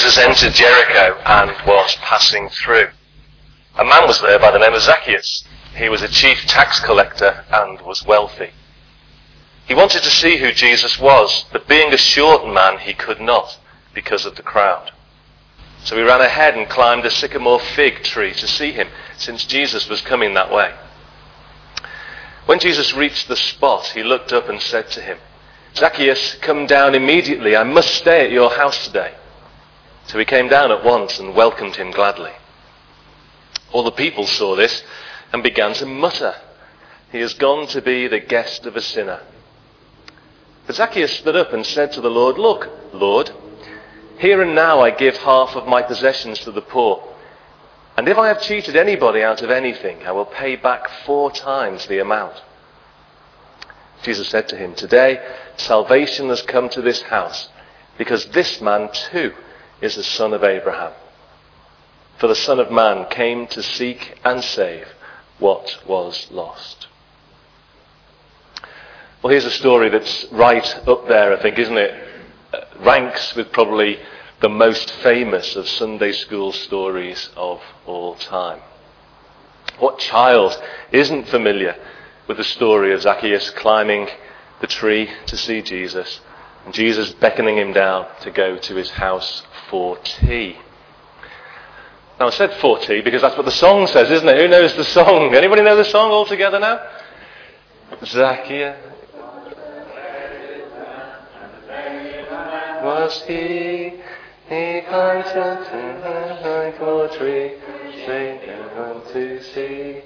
Jesus entered Jericho and was passing through. A man was there by the name of Zacchaeus. He was a chief tax collector and was wealthy. He wanted to see who Jesus was, but being a short man, he could not because of the crowd. So he ran ahead and climbed a sycamore fig tree to see him, since Jesus was coming that way. When Jesus reached the spot, he looked up and said to him, "Zacchaeus, come down immediately. I must stay at your house today." So he came down at once and welcomed him gladly. All the people saw this and began to mutter, "He has gone to be the guest of a sinner." But Zacchaeus stood up and said to the Lord, "Look, Lord, here and now I give half of my possessions to the poor. And if I have cheated anybody out of anything, I will pay back 4 times the amount." Jesus said to him, "Today salvation has come to this house, because this man too is a son of Abraham. For the Son of Man came to seek and save what was lost." Well, here's a story that's right up there, I think, isn't it? Ranks with probably the most famous of Sunday school stories of all time. What child isn't familiar with the story of Zacchaeus climbing the tree to see Jesus, and Jesus beckoning him down to go to his house for tea? Now, I said for tea because that's what the song says, isn't it? Who knows the song? Anybody know the song all together now? Zacchaeus was he climbed up the sycamore tree, saying to see.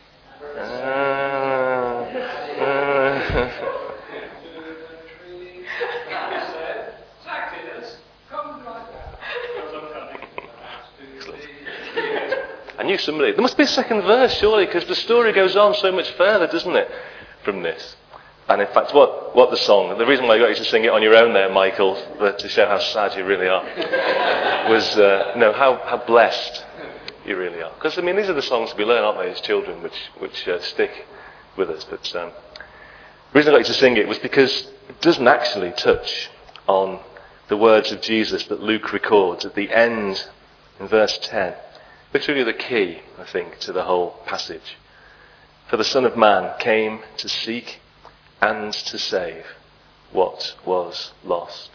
I knew somebody. There must be a second verse, surely, because the story goes on so much further, doesn't it, from this? And in fact, what the song, the reason why I got you to sing it on your own there, Michael, to show how sad you really are, was how blessed you really are. Because, I mean, these are the songs we learn, aren't they, as children, which stick with us. But the reason I got you to sing it was because it doesn't actually touch on the words of Jesus that Luke records at the end in verse 10. Which really the key, I think, to the whole passage. For the Son of Man came to seek and to save what was lost.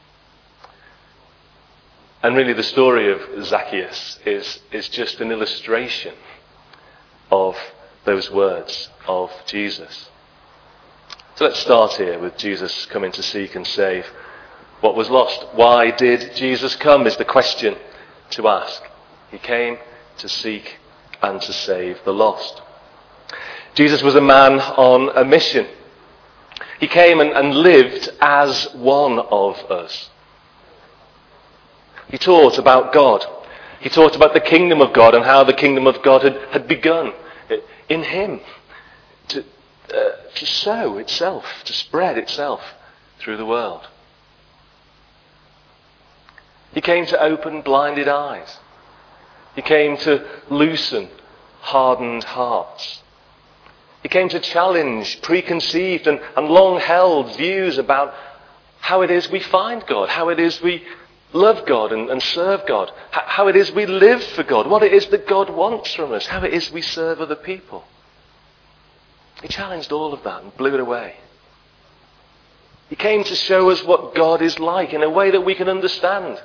And really the story of Zacchaeus is just an illustration of those words of Jesus. So let's start here with Jesus coming to seek and save what was lost. Why did Jesus come is the question to ask. He came to seek and to save the lost. Jesus was a man on a mission. He came and lived as one of us. He taught about God. He taught about the kingdom of God and how the kingdom of God had begun in him to sow itself, to spread itself through the world. He came to open blinded eyes. He came to loosen hardened hearts. He came to challenge preconceived and long-held views about how it is we find God, how it is we love God and serve God, how it is we live for God, what it is that God wants from us, how it is we serve other people. He challenged all of that and blew it away. He came to show us what God is like in a way that we can understand.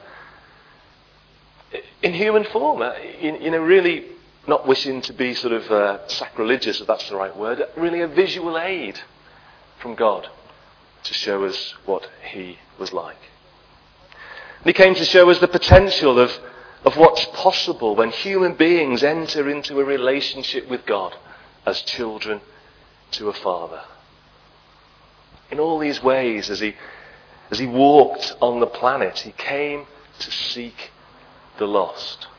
In human form, really not wishing to be sort of sacrilegious, if that's the right word, really a visual aid from God to show us what he was like. And he came to show us the potential of what's possible when human beings enter into a relationship with God as children to a Father. In all these ways, as he walked on the planet, he came to seek the lost.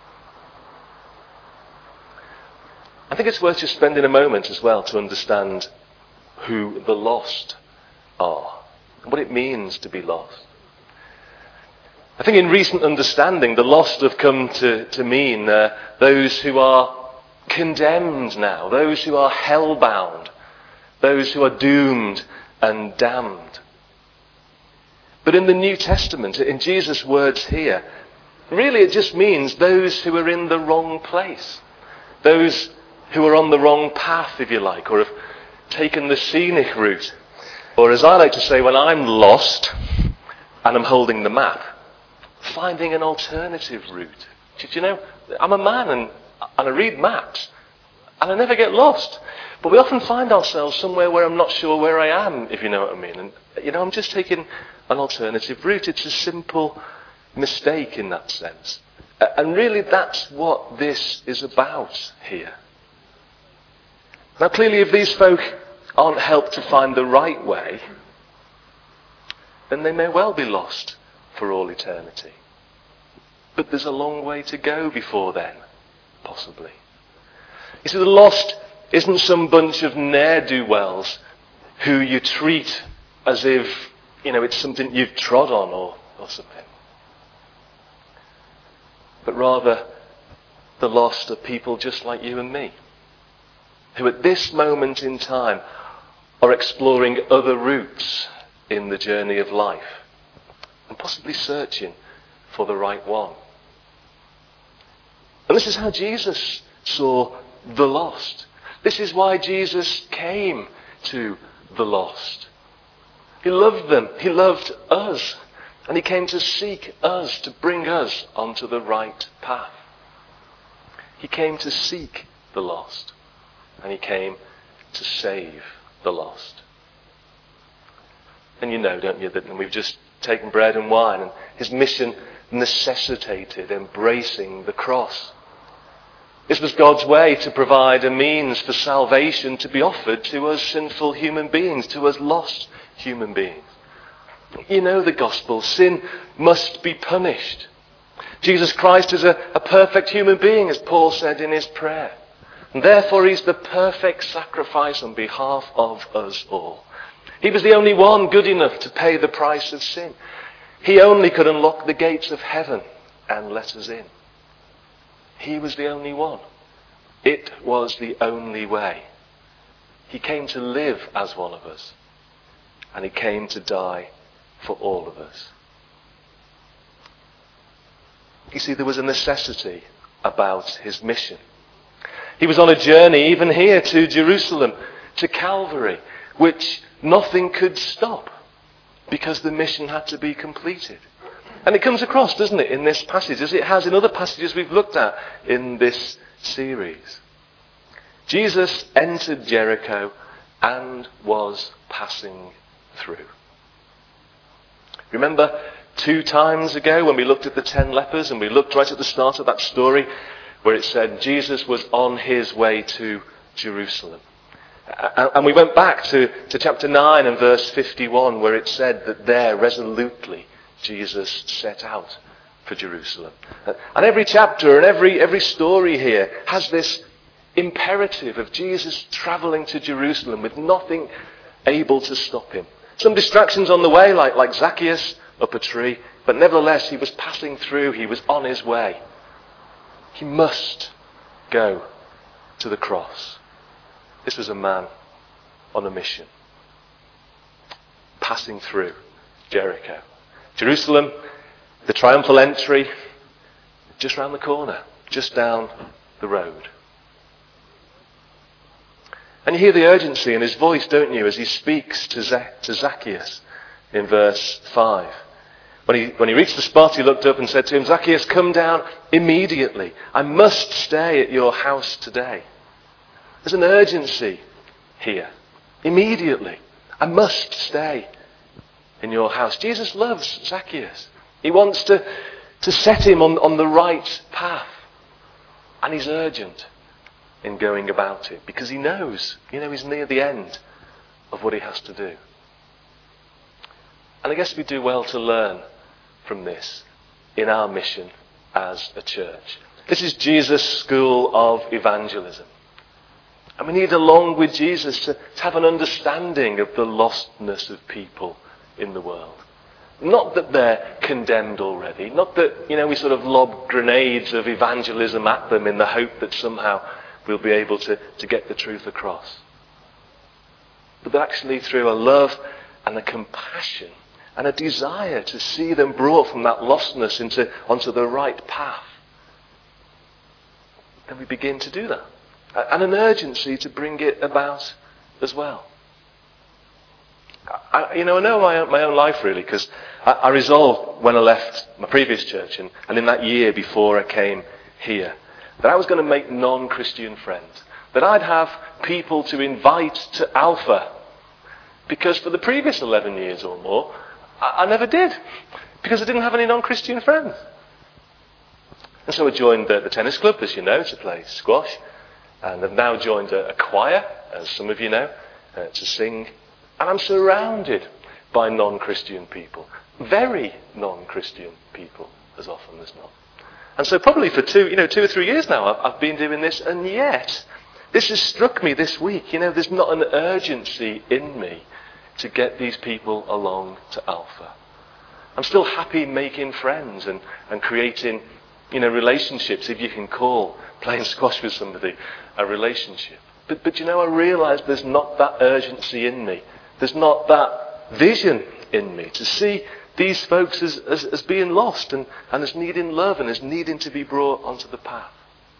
I think it's worth just spending a moment as well to understand who the lost are and what it means to be lost. I think in recent understanding, the lost have come to mean those who are condemned now, those who are hell-bound, those who are doomed and damned. But in the New Testament, in Jesus' words here, Really, it just means those who are in the wrong place. Those who are on the wrong path, if you like, or have taken the scenic route. Or as I like to say, when I'm lost and I'm holding the map, finding an alternative route. Did you know, I'm a man and I read maps and I never get lost. But we often find ourselves somewhere where I'm not sure where I am, if you know what I mean. And, I'm just taking an alternative route. It's a simple mistake in that sense. And really that's what this is about here. Now clearly if these folk aren't helped to find the right way, then they may well be lost for all eternity. But there's a long way to go before then, possibly. You see, the lost isn't some bunch of ne'er-do-wells who you treat as if, it's something you've trod on or something. But rather, the lost are people just like you and me, who at this moment in time are exploring other routes in the journey of life and possibly searching for the right one. And this is how Jesus saw the lost. This is why Jesus came to the lost. He loved them. He loved us. And he came to seek us, to bring us onto the right path. He came to seek the lost. And he came to save the lost. And you know, don't you, that we've just taken bread and wine, and his mission necessitated embracing the cross. This was God's way to provide a means for salvation to be offered to us sinful human beings, to us lost human beings. You know the gospel. Sin must be punished. Jesus Christ is a perfect human being, as Paul said in his prayer. And therefore he's the perfect sacrifice on behalf of us all. He was the only one good enough to pay the price of sin. He only could unlock the gates of heaven and let us in. He was the only one. It was the only way. He came to live as one of us. And he came to die for all of us. You see, there was a necessity about his mission. He was on a journey, even here, to Jerusalem, to Calvary, which nothing could stop, because the mission had to be completed. And it comes across, doesn't it, in this passage, as it has in other passages we've looked at in this series. Jesus entered Jericho and was passing through. Remember 2 times ago when we looked at the 10 lepers, and we looked right at the start of that story where it said Jesus was on his way to Jerusalem. And we went back to chapter 9 and verse 51 where it said that there resolutely Jesus set out for Jerusalem. And every chapter and every story here has this imperative of Jesus travelling to Jerusalem with nothing able to stop him. Some distractions on the way, like Zacchaeus up a tree, but nevertheless he was passing through, he was on his way. He must go to the cross. This was a man on a mission, passing through Jericho. Jerusalem, the triumphal entry, just round the corner, just down the road. And you hear the urgency in his voice, don't you, as he speaks to Zacchaeus in verse 5. When he reached the spot, he looked up and said to him, "Zacchaeus, come down immediately. I must stay at your house today." There's an urgency here. Immediately. I must stay in your house. Jesus loves Zacchaeus. He wants to set him on the right path. And he's urgent in going about it because he knows, he's near the end of what he has to do. And I guess we do well to learn from this in our mission as a church. This is Jesus' school of evangelism. And we need, along with Jesus, to have an understanding of the lostness of people in the world. Not that they're condemned already. Not that, we sort of lob grenades of evangelism at them in the hope that somehow we'll be able to get the truth across. But that actually through a love and a compassion and a desire to see them brought from that lostness onto the right path, then we begin to do that. And an urgency to bring it about as well. I know my own life really, because I resolved when I left my previous church and in that year before I came here, that I was going to make non-Christian friends. That I'd have people to invite to Alpha. Because for the previous 11 years or more, I never did. Because I didn't have any non-Christian friends. And so I joined the tennis club, as you know, to play squash. And I've now joined a choir, as some of you know, to sing. And I'm surrounded by non-Christian people. Very non-Christian people, as often as not. And so probably for 2 or 3 years now, I've been doing this. And yet, this has struck me this week. There's not an urgency in me to get these people along to Alpha. I'm still happy making friends and creating, relationships, if you can call playing squash with somebody a relationship. But I realise there's not that urgency in me. There's not that vision in me to see these folks as being lost and as needing love and as needing to be brought onto the path.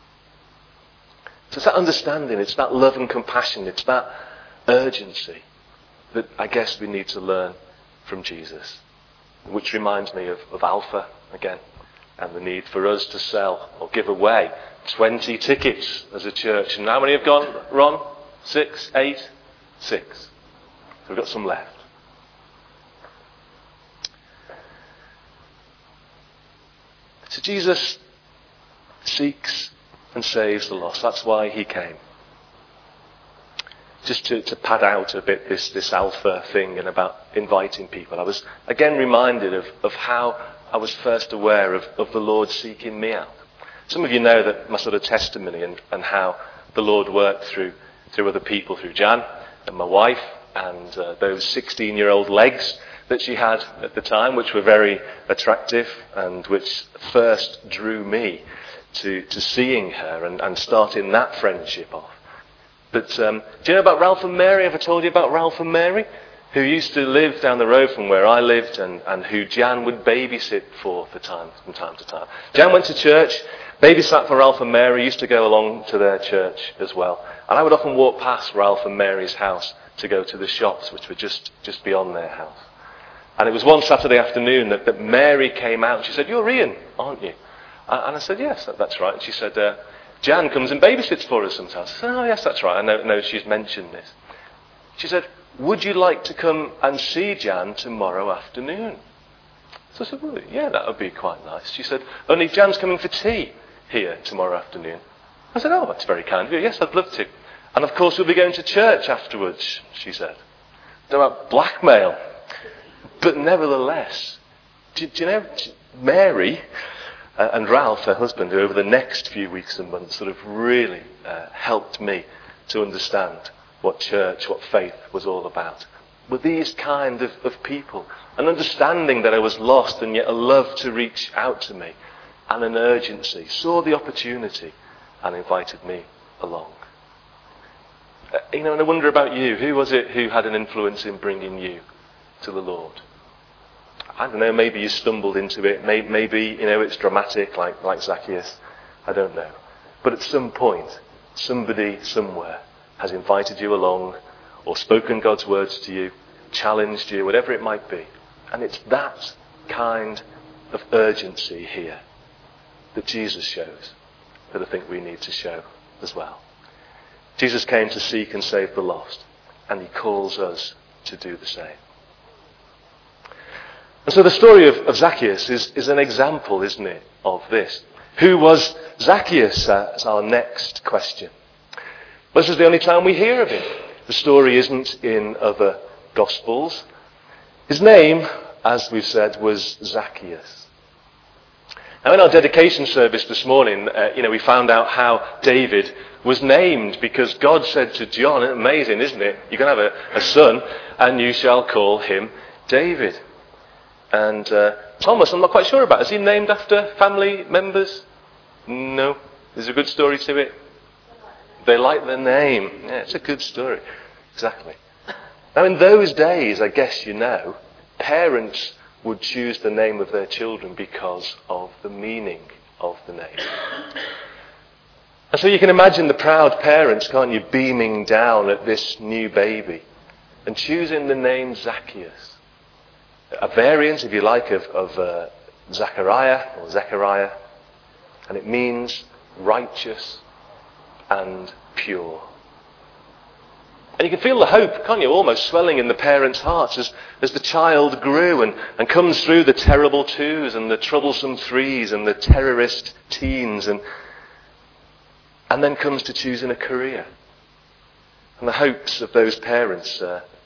So it's that understanding, it's that love and compassion, it's that urgency that I guess we need to learn from Jesus. Which reminds me of Alpha again, and the need for us to sell or give away 20 tickets as a church. And how many have gone, Ron? 6, 8, 6. So we've got some left. So Jesus seeks and saves the lost. That's why he came. Just to pad out a bit this Alpha thing and about inviting people. I was again reminded of how I was first aware of the Lord seeking me out. Some of you know that my sort of testimony and how the Lord worked through other people, through Jan and my wife and those 16-year-old legs that she had at the time, which were very attractive and which first drew me to seeing her and starting that friendship off. But do you know about Ralph and Mary? Have I told you about Ralph and Mary? Who used to live down the road from where I lived and who Jan would babysit from time to time. Jan went to church, babysat for Ralph and Mary, used to go along to their church as well. And I would often walk past Ralph and Mary's house to go to the shops, which were just beyond their house. And it was one Saturday afternoon that Mary came out. She said, "You're Ian, aren't you?" And I said, "Yes, that's right." And she said, "Jan comes and babysits for us sometimes." I said, "Oh, yes, that's right. I know she's mentioned this." She said, "Would you like to come and see Jan tomorrow afternoon?" So I said, "Well, yeah, that would be quite nice." She said, "Only Jan's coming for tea here tomorrow afternoon." I said, "Oh, that's very kind of you. Yes, I'd love to. And of course, we'll be going to church afterwards," she said. Don't know about blackmail. But nevertheless, do you know, Mary and Ralph, her husband, who over the next few weeks and months sort of really helped me to understand what church, what faith was all about, were these kind of people. An understanding that I was lost and yet a love to reach out to me and an urgency, saw the opportunity and invited me along. And I wonder about you. Who was it who had an influence in bringing you to the Lord? I don't know, maybe you stumbled into it. Maybe it's dramatic like Zacchaeus. I don't know. But at some point, somebody somewhere has invited you along or spoken God's words to you, challenged you, whatever it might be. And it's that kind of urgency here that Jesus shows that I think we need to show as well. Jesus came to seek and save the lost, and he calls us to do the same. And so the story of Zacchaeus is an example, isn't it, of this. Who was Zacchaeus? That's our next question. Well, this is the only time we hear of him. The story isn't in other Gospels. His name, as we've said, was Zacchaeus. Now, in our dedication service this morning, we found out how David was named because God said to John, amazing, isn't it? You're going to have a son and you shall call him David. And Thomas, I'm not quite sure about. Is he named after family members? No. There's a good story to it. They like the name. Yeah, it's a good story. Exactly. Now, in those days, I guess Parents would choose the name of their children because of the meaning of the name. And so you can imagine the proud parents, can't you, beaming down at this new baby and choosing the name Zacchaeus. A variant, if you like, of Zachariah or Zechariah. And it means righteous and pure. And you can feel the hope, can't you, almost swelling in the parents' hearts as the child grew and comes through the terrible 2s and the troublesome 3s and the terrorist teens and then comes to choosing a career. And the hopes of those parents,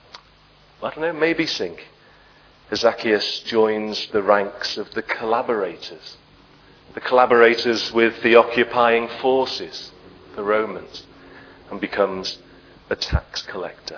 maybe sink as Zacchaeus joins the ranks of the collaborators with the occupying forces, the Romans, and becomes a tax collector.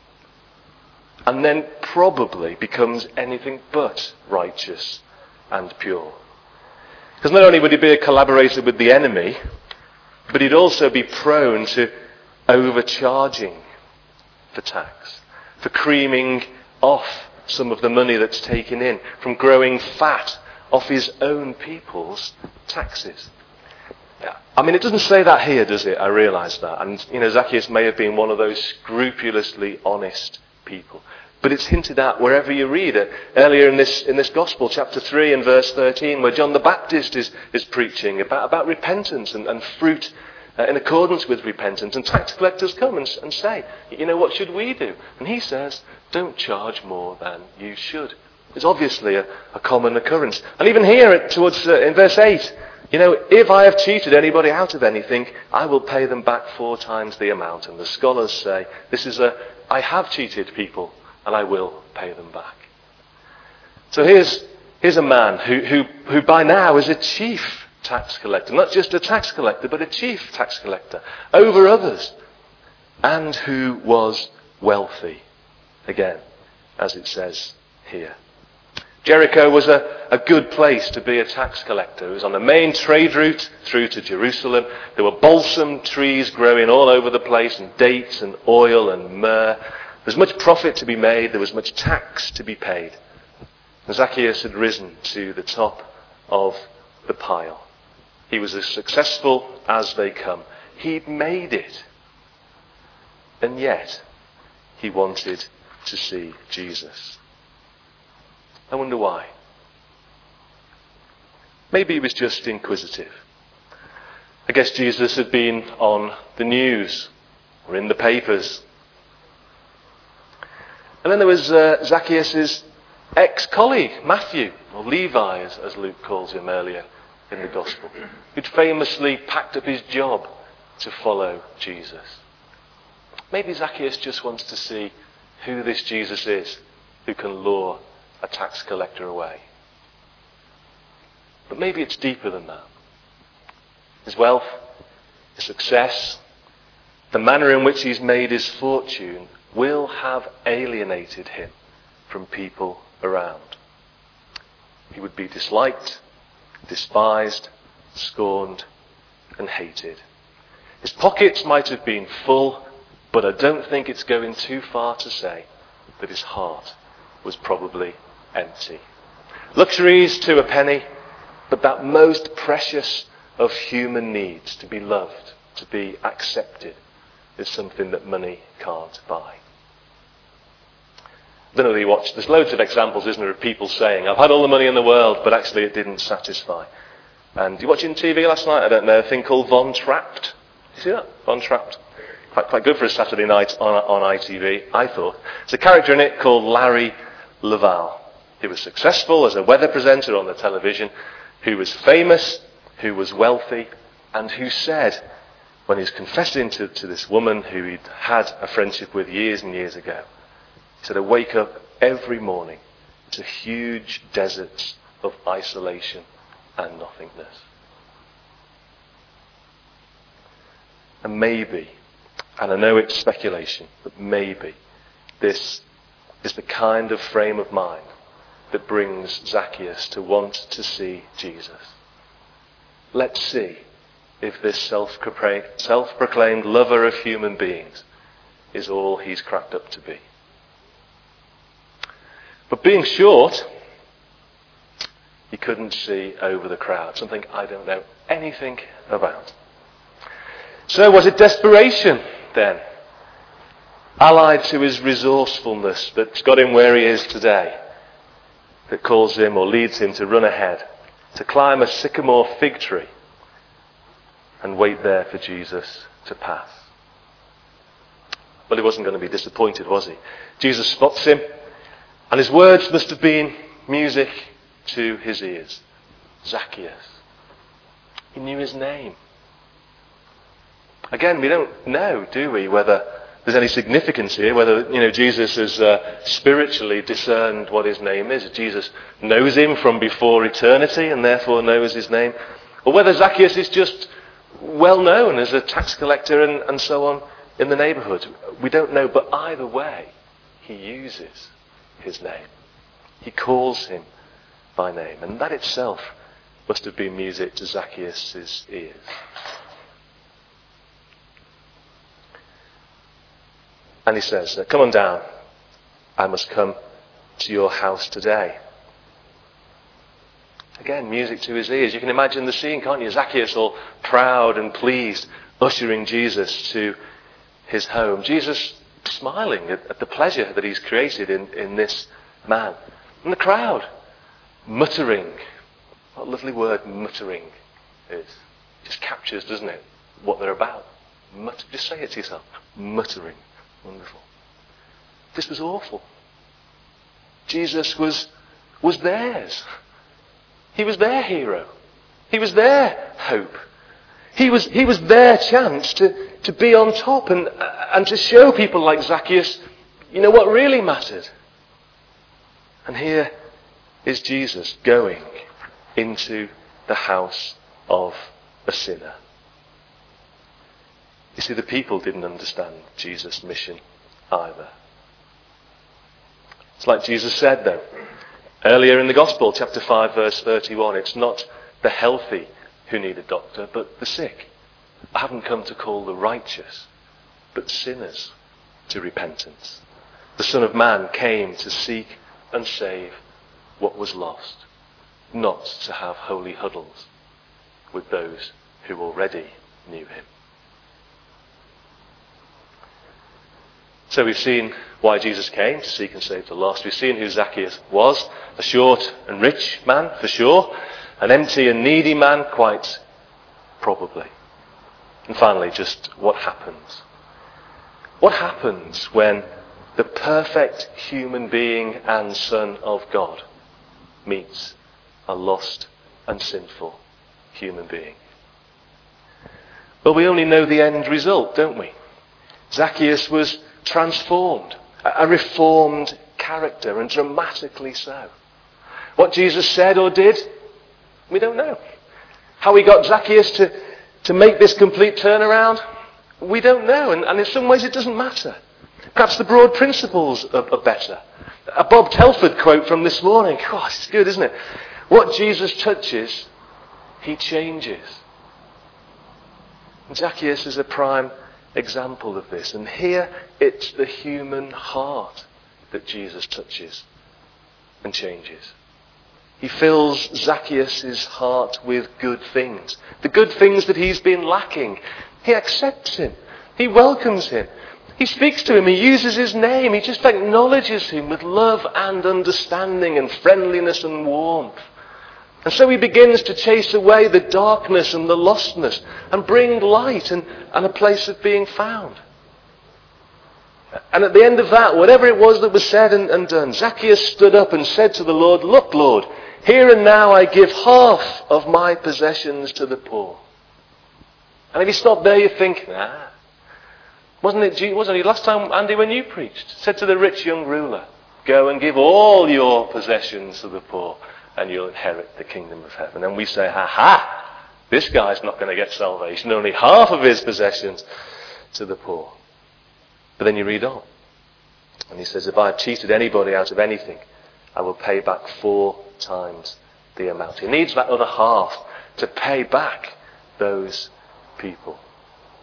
And then probably becomes anything but righteous and pure. Because not only would he be a collaborator with the enemy, but he'd also be prone to overcharging for tax, for creaming off some of the money that's taken in, from growing fat off his own people's taxes. It doesn't say that here, does it? I realise that. And, Zacchaeus may have been one of those scrupulously honest people. But it's hinted at wherever you read it. Earlier in this Gospel, chapter 3 and verse 13, where John the Baptist is preaching about repentance and fruit in accordance with repentance. And tax collectors come and say, what should we do? And he says, don't charge more than you should. It's obviously a common occurrence. And even here in verse 8, if I have cheated anybody out of anything, I will pay them back 4 times the amount. And the scholars say, I have cheated people, and I will pay them back. So here's a man who by now is a chief tax collector. Not just a tax collector, but a chief tax collector over others. And who was wealthy. Again, as it says here. Jericho was a good place to be a tax collector. It was on the main trade route through to Jerusalem. There were balsam trees growing all over the place, and dates and oil and myrrh. There was much profit to be made. There was much tax to be paid. And Zacchaeus had risen to the top of the pile. He was as successful as they come. He'd made it. And yet, he wanted to see Jesus. I wonder why. Maybe he was just inquisitive. I guess Jesus had been on the news or in the papers. And then there was Zacchaeus' ex-colleague, Matthew, or Levi, as Luke calls him earlier in the Gospel, who'd famously packed up his job to follow Jesus. Maybe Zacchaeus just wants to see who this Jesus is who can lure a tax collector away. But maybe it's deeper than that. His wealth, his success, the manner in which he's made his fortune will have alienated him from people around. He would be disliked, despised, scorned, and hated. His pockets might have been full, but I don't think it's going too far to say that his heart was probably empty. Luxuries to a penny, but that most precious of human needs, to be loved, to be accepted, is something that money can't buy. I don't know if you watch, there's loads of examples, isn't there, of people saying, I've had all the money in the world, but actually it didn't satisfy. And you watching TV last night? I don't know, a thing called Von Trapped. You see that? Von Trapped. Quite good for a Saturday night on ITV, I thought. There's a character in it called Larry Laval. He was successful as a weather presenter on the television, who was famous, who was wealthy, and who said, when he was confessing to this woman who he'd had a friendship with years and years ago, he said, I wake up every morning to huge deserts of isolation and nothingness. And maybe, and I know it's speculation, but maybe this is the kind of frame of mind that brings Zacchaeus to want to see Jesus. Let's see if this self-proclaimed lover of human beings is all he's cracked up to be. But being short, he couldn't see over the crowd, something I don't know anything about. So was it desperation then, allied to his resourcefulness, that's got him where he is today, that calls him or leads him to run ahead, to climb a sycamore fig tree and wait there for Jesus to pass? Well, he wasn't going to be disappointed, was he? Jesus spots him, and his words must have been music to his ears. Zacchaeus. He knew his name. Again, we don't know, do we, whether there's any significance here, whether, Jesus has spiritually discerned what his name is. Jesus knows him from before eternity and therefore knows his name. Or whether Zacchaeus is just well known as a tax collector and so on in the neighbourhood. We don't know, but either way, he uses his name. He calls him by name. And that itself must have been music to Zacchaeus' ears. And he says, come on down. I must come to your house today. Again, music to his ears. You can imagine the scene, can't you? Zacchaeus all proud and pleased, ushering Jesus to his home. Jesus smiling at the pleasure that he's created in this man. And the crowd muttering. What a lovely word muttering is. It just captures, doesn't it, what they're about. Just say it to yourself. Muttering. Wonderful. This was awful. Jesus was theirs. He was their hero. He was their hope. He was their chance to be on top and to show people like Zacchaeus, what really mattered. And here is Jesus going into the house of a sinner. You see, the people didn't understand Jesus' mission either. It's like Jesus said, though, earlier in the Gospel, chapter 5, verse 31, it's not the healthy who need a doctor, but the sick. I haven't come to call the righteous, but sinners to repentance. The Son of Man came to seek and save what was lost, not to have holy huddles with those who already knew him. So we've seen why Jesus came, to seek and save the lost. We've seen who Zacchaeus was, a short and rich man, for sure, an empty and needy man, quite probably. And finally, just what happens. What happens when the perfect human being and Son of God meets a lost and sinful human being? Well, we only know the end result, don't we? Zacchaeus was transformed, a reformed character, and dramatically so. What Jesus said or did, we don't know. How he got Zacchaeus to make this complete turnaround, we don't know. And in some ways it doesn't matter. Perhaps the broad principles are better. A Bob Telford quote from this morning. Gosh, it's good, isn't it? What Jesus touches, he changes. And Zacchaeus is a prime example of this. And here it's the human heart that Jesus touches and changes. He fills Zacchaeus' heart with good things. The good things that he's been lacking. He accepts him. He welcomes him. He speaks to him. He uses his name. He just acknowledges him with love and understanding and friendliness and warmth. And so he begins to chase away the darkness and the lostness and bring light and a place of being found. And at the end of that, whatever it was that was said and done, Zacchaeus stood up and said to the Lord, "Look, Lord, here and now I give half of my possessions to the poor." And if you stop there, you think, wasn't it last time, Andy, when you preached, said to the rich young ruler, "Go and give all your possessions to the poor, and you'll inherit the kingdom of heaven." And we say, this guy's not going to get salvation, only half of his possessions to the poor. But then you read on, and he says, "If I've cheated anybody out of anything, I will pay back 4 times the amount." He needs that other half to pay back those people.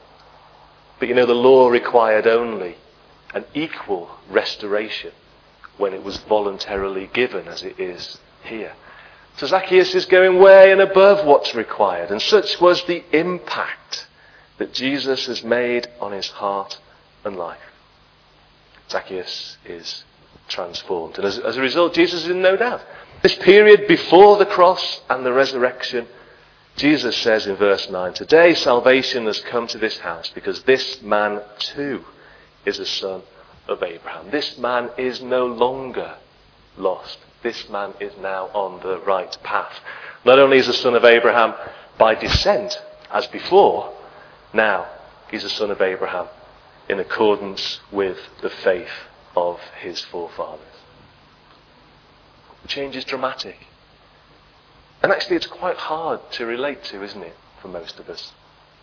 But the law required only an equal restoration when it was voluntarily given, as it is here. So Zacchaeus is going way and above what's required. And such was the impact that Jesus has made on his heart and life. Zacchaeus is transformed. And as a result, Jesus is in no doubt. This period before the cross and the resurrection, Jesus says in verse 9, "Today salvation has come to this house because this man too is a son of Abraham." This man is no longer lost. This man is now on the right path. Not only is a son of Abraham by descent, as before, now he's a son of Abraham in accordance with the faith of his forefathers. The change is dramatic. And actually it's quite hard to relate to, isn't it, for most of us?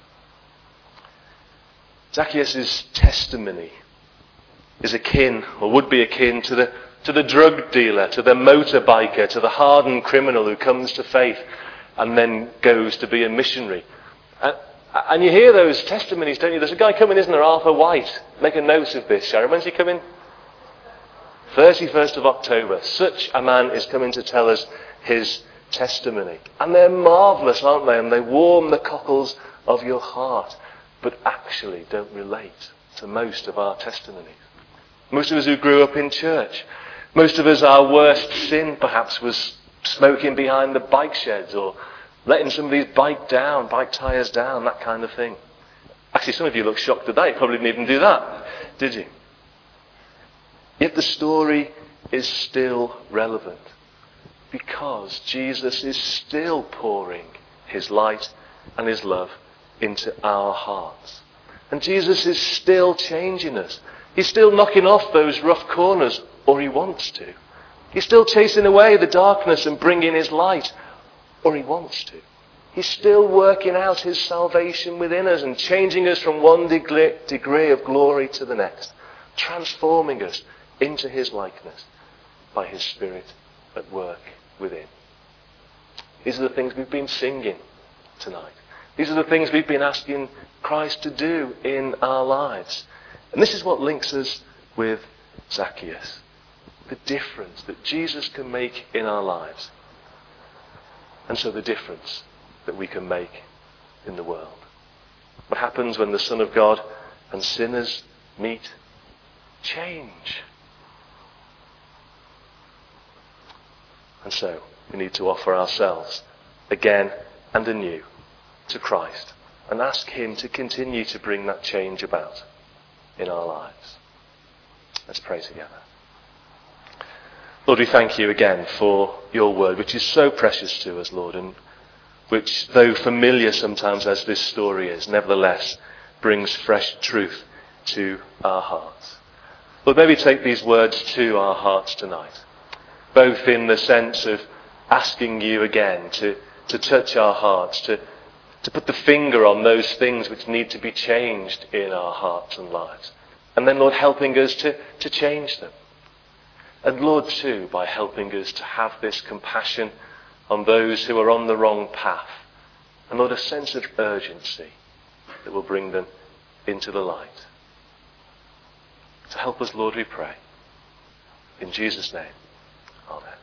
Zacchaeus' testimony is akin, or would be akin, to the drug dealer, to the motorbiker, to the hardened criminal who comes to faith and then goes to be a missionary. And you hear those testimonies, don't you? There's a guy coming, isn't there, Arthur White? Make a note of this, Sharon. When's he coming? 31st of October. Such a man is coming to tell us his testimony. And they're marvellous, aren't they? And they warm the cockles of your heart, but actually don't relate to most of our testimonies. Most of us who grew up in church, most of us, our worst sin perhaps was smoking behind the bike sheds or letting somebody's bike tyres down, that kind of thing. Actually, some of you look shocked today. You probably didn't even do that, did you? Yet the story is still relevant because Jesus is still pouring his light and his love into our hearts. And Jesus is still changing us. He's still knocking off those rough corners, or he wants to. He's still chasing away the darkness and bringing his light, or he wants to. He's still working out his salvation within us and changing us from one degree of glory to the next, transforming us into his likeness by his Spirit at work within. These are the things we've been singing tonight. These are the things we've been asking Christ to do in our lives. And this is what links us with Zacchaeus. The difference that Jesus can make in our lives. And so the difference that we can make in the world. What happens when the Son of God and sinners meet? Change. And so we need to offer ourselves again and anew to Christ and ask him to continue to bring that change about in our lives. Let's pray together. Lord, we thank you again for your word, which is so precious to us, Lord, and which, though familiar sometimes as this story is, nevertheless brings fresh truth to our hearts. Lord, may we take these words to our hearts tonight, both in the sense of asking you again to touch our hearts, to put the finger on those things which need to be changed in our hearts and lives. And then, Lord, helping us to change them. And Lord, too, by helping us to have this compassion on those who are on the wrong path. And Lord, a sense of urgency that will bring them into the light. So help us, Lord, we pray. In Jesus' name, amen.